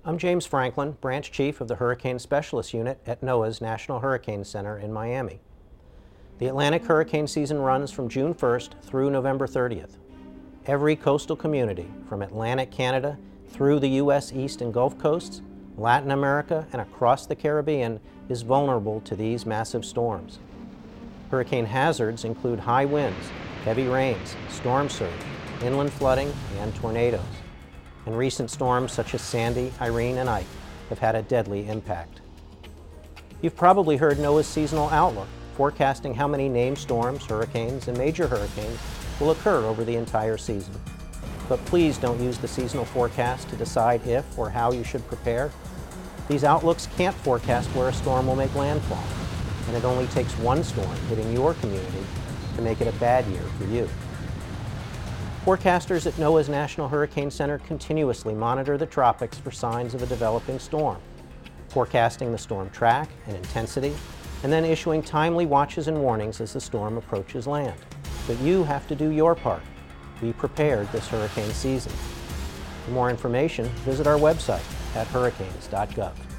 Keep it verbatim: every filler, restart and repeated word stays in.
I'm James Franklin, Branch Chief of the Hurricane Specialist Unit at NOAA's National Hurricane Center in Miami. The Atlantic hurricane season runs from June first through November thirtieth. Every coastal community, from Atlantic Canada through the U S East and Gulf coasts, Latin America, and across the Caribbean, is vulnerable to these massive storms. Hurricane hazards include high winds, heavy rains, storm surge, inland flooding, and tornadoes. And recent storms such as Sandy, Irene, and Ike have had a deadly impact. You've probably heard NOAA's seasonal outlook, forecasting how many named storms, hurricanes, and major hurricanes will occur over the entire season. But please don't use the seasonal forecast to decide if or how you should prepare. These outlooks can't forecast where a storm will make landfall, and it only takes one storm hitting your community to make it a bad year for you. Forecasters at NOAA's National Hurricane Center continuously monitor the tropics for signs of a developing storm, forecasting the storm track and intensity, and then issuing timely watches and warnings as the storm approaches land. But you have to do your part. Be prepared this hurricane season. For more information, visit our website at hurricanes dot gov.